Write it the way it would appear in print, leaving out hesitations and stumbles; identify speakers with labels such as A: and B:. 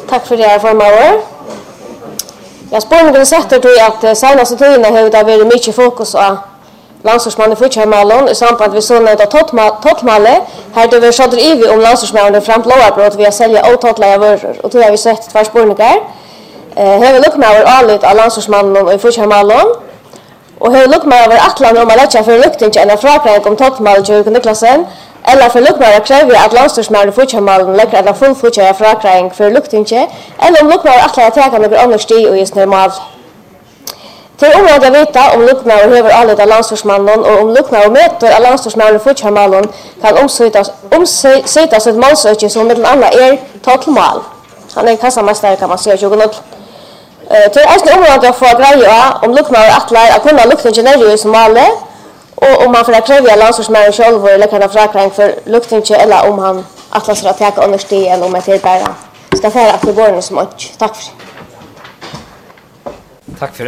A: Tack för det här formar. Jag spårningen sätter till att senaste tiden har det varit mycket fokus på landslagsmannen i Futschermalon i samband med sådana tottmalle. Här det var så drivet om landslagsmannen fram till Lovarbrott via sälja ototliga varor. Och då har vi sett två spårningar. Här vill lukma över allt av landslagsmannen i Futschermalon. Och här lukma över atlan om att lägga för luktning en frakräng om tottmalle till Niklasen. Eller för lukma kräver att landslagsmannen i Futschermalon lägger en full futschare frakräng för luktning. Eller om lukma atlan att ta några andra steg och just normal. Till området jag vet om Luckmauer över alla av landslagsmannen och om Luckmauer möter landslagsmannen i Futschermalon kan omsättas ett målsökning som med annat totalmål. Han är kassamästare kan man säga 20-0. Till området jag får greja om Luckmauer attlar att kunna lukta generöst som målet och om han får kräva landslagsmannen själv eller kan ha frakräng för luktning eller om han attlar sig att ta andra steg än om ett bara ska färra att det går som mycket. Tack för det.
B: Tack för